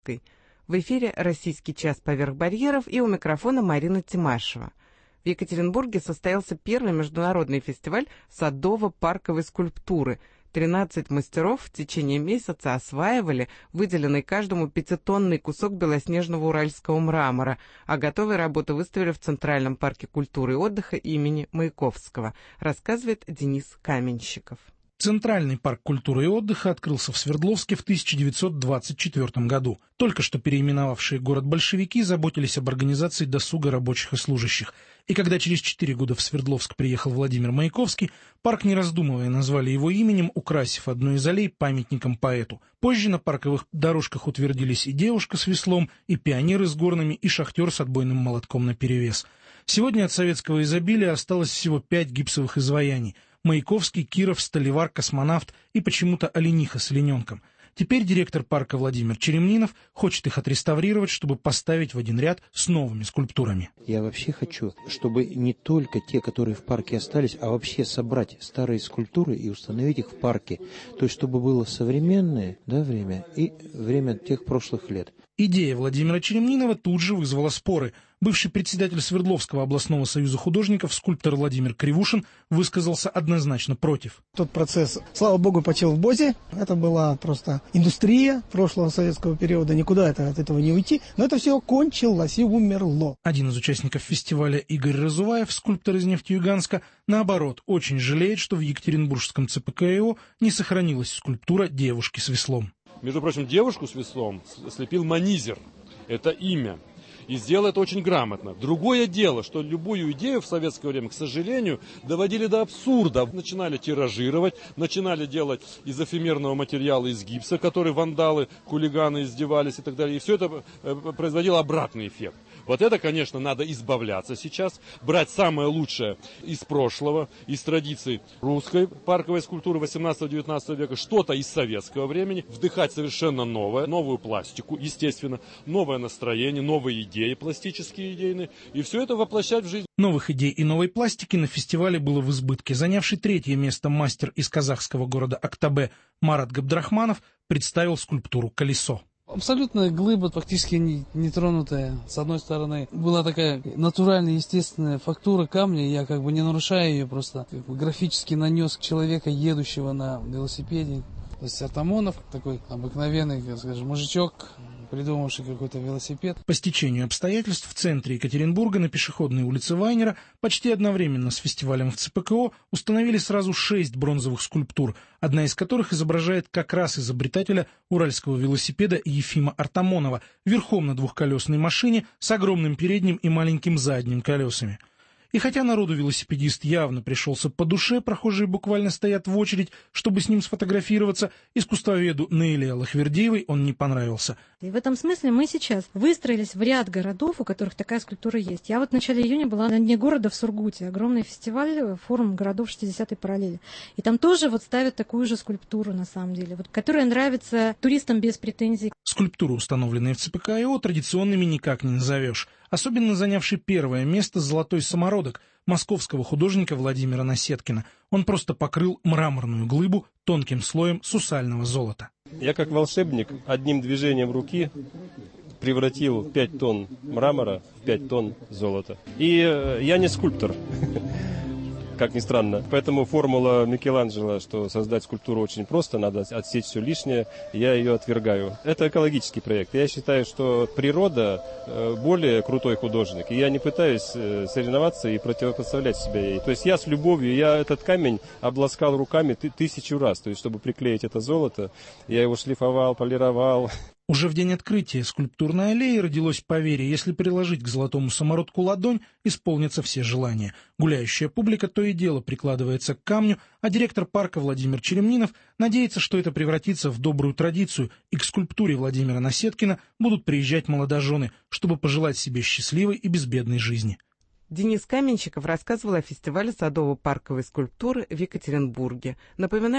Маяковской. В эфире «Российский час поверх барьеров» и у микрофона Марина Тимашева. В Екатеринбурге состоялся первый международный фестиваль садово-парковой скульптуры. 13 мастеров в течение месяца осваивали выделенный каждому 5-тонный кусок белоснежного уральского мрамора, а готовые работы выставили в Центральном парке культуры и отдыха имени Маяковского, рассказывает Денис Каменщиков. Центральный парк культуры и отдыха открылся в Свердловске в 1924 году. Только что переименовавшие город большевики заботились об организации досуга рабочих и служащих. И когда через 4 года в Свердловск приехал Владимир Маяковский, парк, не раздумывая, назвали его именем, украсив одну из аллей памятником поэту. Позже на парковых дорожках утвердились и девушка с веслом, и пионеры с горнами, и шахтер с отбойным молотком наперевес. Сегодня от советского изобилия осталось всего 5 гипсовых изваяний – Маяковский, Киров, Сталевар, Космонавт и почему-то олениха с олененком. Теперь директор парка Владимир Черемнинов хочет их отреставрировать, чтобы поставить в один ряд с новыми скульптурами. Я вообще хочу, чтобы не только те, которые в парке остались, а вообще собрать старые скульптуры и установить их в парке. То есть, чтобы было современное время и время тех прошлых лет. Идея Владимира Черемнинова тут же вызвала споры. Бывший председатель Свердловского областного союза художников, скульптор Владимир Кривушин, высказался однозначно против. Тот процесс, слава богу, почил в Бозе. Это была просто индустрия прошлого советского периода. Никуда от этого не уйти. Но это все кончилось и умерло. Один из участников фестиваля, Игорь Разуваев, скульптор из Нефтеюганска, наоборот, очень жалеет, что в Екатеринбургском ЦПКИО не сохранилась скульптура девушки с веслом. Между прочим, девушку с веслом слепил Манизер. Это имя. И сделал это очень грамотно. Другое дело, что любую идею в советское время, к сожалению, доводили до абсурда. Начинали тиражировать, начинали делать из эфемерного материала, из гипса, который вандалы, хулиганы издевались и так далее. И все это производило обратный эффект. Вот это, конечно, надо избавляться сейчас, брать самое лучшее из прошлого, из традиций русской парковой скульптуры 18-19 века, что-то из советского времени, вдыхать совершенно новое, новую пластику, естественно, новое настроение, новые идеи пластические, идейные, и все это воплощать в жизнь. Новых идей и новой пластики на фестивале было в избытке. Занявший 3-е место мастер из казахского города Актабе Марат Габдрахманов представил скульптуру «Колесо». Абсолютно глыба, практически нетронутая. С одной стороны, была такая натуральная, естественная фактура камня, я не нарушая ее, просто графически нанес человека, едущего на велосипеде. То есть Артамонов, такой обыкновенный, мужичок, придумавший какой-то велосипед. По стечению обстоятельств в центре Екатеринбурга на пешеходной улице Вайнера почти одновременно с фестивалем в ЦПКО установили сразу 6 бронзовых скульптур, одна из которых изображает как раз изобретателя уральского велосипеда Ефима Артамонова верхом на двухколесной машине с огромным передним и маленьким задним колесами. И хотя народу велосипедист явно пришелся по душе, прохожие буквально стоят в очередь, чтобы с ним сфотографироваться, искусствоведу Наиле Аллахвердиевой он не понравился. И в этом смысле мы сейчас выстроились в ряд городов, у которых такая скульптура есть. Я в начале июня была на дне города в Сургуте, огромный фестиваль, форум городов 60-й параллели. И там тоже ставят такую же скульптуру, на самом деле, которая нравится туристам без претензий. Скульптуры, установленные в ЦПКИО, традиционными никак не назовешь. Особенно занявший 1-е место «Золотой самородок» московского художника Владимира Насеткина. Он просто покрыл мраморную глыбу тонким слоем сусального золота. Я как волшебник одним движением руки превратил 5 тонн мрамора в 5 тонн золота. И я не скульптор, как ни странно. Поэтому формула Микеланджело, что создать скульптуру очень просто, надо отсечь все лишнее, я ее отвергаю. Это экологический проект. Я считаю, что природа более крутой художник. И я не пытаюсь соревноваться и противопоставлять себя ей. То есть я с любовью, я этот камень обласкал руками 1000 раз. То есть чтобы приклеить это золото, я его шлифовал, полировал. Уже в день открытия скульптурной аллеи родилось поверье: если приложить к золотому самородку ладонь, исполнятся все желания. Гуляющая публика то и дело прикладывается к камню, а директор парка Владимир Черемнинов надеется, что это превратится в добрую традицию, и к скульптуре Владимира Насеткина будут приезжать молодожены, чтобы пожелать себе счастливой и безбедной жизни. Денис Каменщиков рассказывал о фестивале садово-парковой скульптуры в Екатеринбурге. Напоминаю,